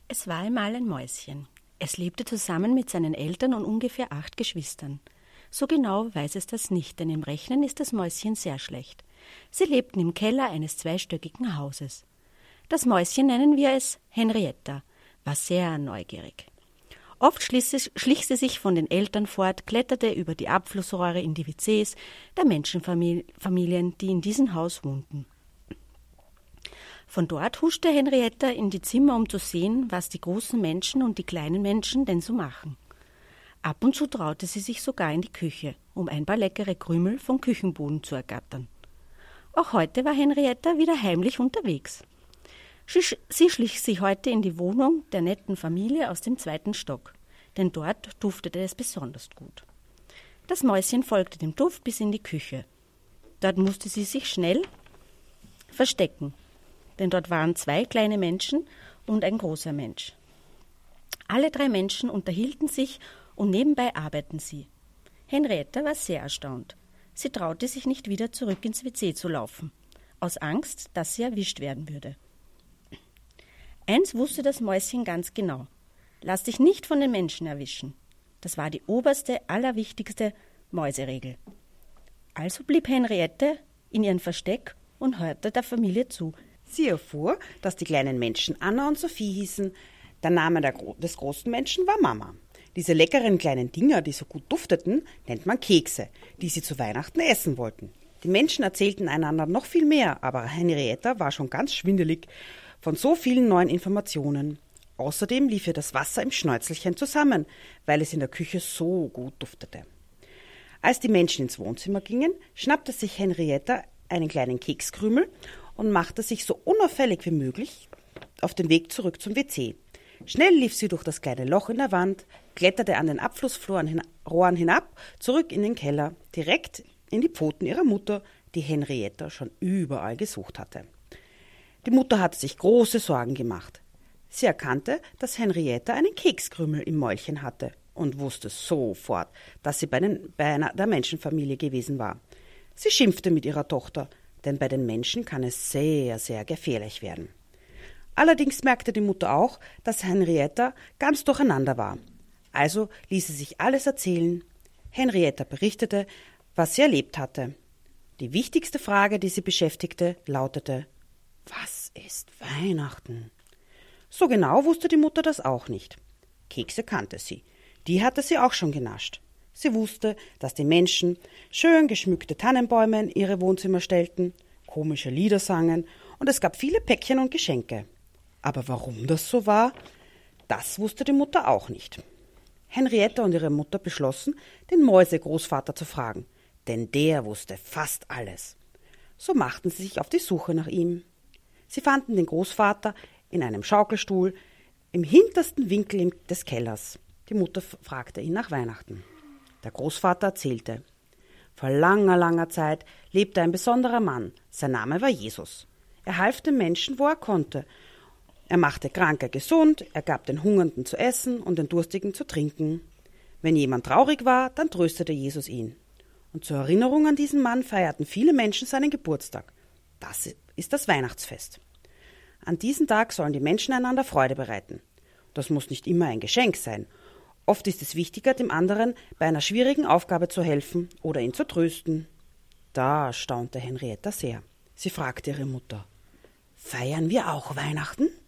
Es war einmal ein Mäuschen. Es lebte zusammen mit seinen Eltern und ungefähr 8 Geschwistern. So genau weiß es das nicht, denn im Rechnen ist das Mäuschen sehr schlecht. Sie lebten im Keller eines 2-stöckigen Hauses. Das Mäuschen, nennen wir es Henrietta, war sehr neugierig. Oft schlich sie sich von den Eltern fort, kletterte über die Abflussrohre in die WCs der Menschenfamilien, die in diesem Haus wohnten. Von dort huschte Henrietta in die Zimmer, um zu sehen, was die großen Menschen und die kleinen Menschen denn so machen. Ab und zu traute sie sich sogar in die Küche, um ein paar leckere Krümel vom Küchenboden zu ergattern. Auch heute war Henrietta wieder heimlich unterwegs. Sie schlich sich heute in die Wohnung der netten Familie aus dem 2. Stock, denn dort duftete es besonders gut. Das Mäuschen folgte dem Duft bis in die Küche. Dort musste sie sich schnell verstecken, denn dort waren 2 kleine Menschen und ein großer Mensch. Alle 3 Menschen unterhielten sich und nebenbei arbeiteten sie. Henrietta war sehr erstaunt. Sie traute sich nicht wieder zurück ins WC zu laufen, aus Angst, dass sie erwischt werden würde. Eins wusste das Mäuschen ganz genau: Lass dich nicht von den Menschen erwischen. Das war die oberste, allerwichtigste Mäuseregel. Also blieb Henriette in ihrem Versteck und hörte der Familie zu. Sie erfuhr, dass die kleinen Menschen Anna und Sophie hießen. Der Name des großen Menschen war Mama. Diese leckeren kleinen Dinger, die so gut dufteten, nennt man Kekse, die sie zu Weihnachten essen wollten. Die Menschen erzählten einander noch viel mehr, aber Henrietta war schon ganz schwindelig von so vielen neuen Informationen. Außerdem lief ihr das Wasser im Schnäuzelchen zusammen, weil es in der Küche so gut duftete. Als die Menschen ins Wohnzimmer gingen, schnappte sich Henrietta einen kleinen Kekskrümel und machte sich so unauffällig wie möglich auf den Weg zurück zum WC. Schnell lief sie durch das kleine Loch in der Wand, kletterte an den Abflussrohren hinab, zurück in den Keller, direkt in die Pfoten ihrer Mutter, die Henrietta schon überall gesucht hatte. Die Mutter hatte sich große Sorgen gemacht. Sie erkannte, dass Henrietta einen Kekskrümel im Mäulchen hatte und wusste sofort, dass sie bei einer der Menschenfamilie gewesen war. Sie schimpfte mit ihrer Tochter, denn bei den Menschen kann es sehr, sehr gefährlich werden. Allerdings merkte die Mutter auch, dass Henrietta ganz durcheinander war. Also ließ sie sich alles erzählen. Henrietta berichtete, was sie erlebt hatte. Die wichtigste Frage, die sie beschäftigte, lautete: Was ist Weihnachten? So genau wusste die Mutter das auch nicht. Kekse kannte sie. Die hatte sie auch schon genascht. Sie wusste, dass die Menschen schön geschmückte Tannenbäume in ihre Wohnzimmer stellten, komische Lieder sangen und es gab viele Päckchen und Geschenke. Aber warum das so war, das wusste die Mutter auch nicht. Henrietta und ihre Mutter beschlossen, den Mäusegroßvater zu fragen, denn der wusste fast alles. So machten sie sich auf die Suche nach ihm. Sie fanden den Großvater in einem Schaukelstuhl im hintersten Winkel des Kellers. Die Mutter fragte ihn nach Weihnachten. Der Großvater erzählte: Vor langer, langer Zeit lebte ein besonderer Mann. Sein Name war Jesus. Er half den Menschen, wo er konnte. Er machte Kranke gesund, er gab den Hungernden zu essen und den Durstigen zu trinken. Wenn jemand traurig war, dann tröstete Jesus ihn. Und zur Erinnerung an diesen Mann feierten viele Menschen seinen Geburtstag. Das ist das Weihnachtsfest. An diesem Tag sollen die Menschen einander Freude bereiten. Das muss nicht immer ein Geschenk sein. Oft ist es wichtiger, dem anderen bei einer schwierigen Aufgabe zu helfen oder ihn zu trösten. Da staunte Henrietta sehr. Sie fragte ihre Mutter: Feiern wir auch Weihnachten?